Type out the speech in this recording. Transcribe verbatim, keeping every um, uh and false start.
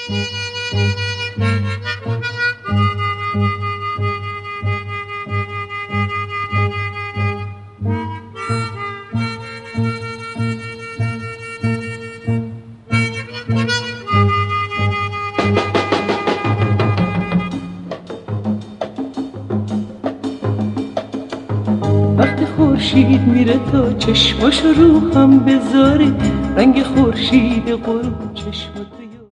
وقتی خورشید میره تا چشماشو رو هم بذاره، رنگ خورشید غروب چشم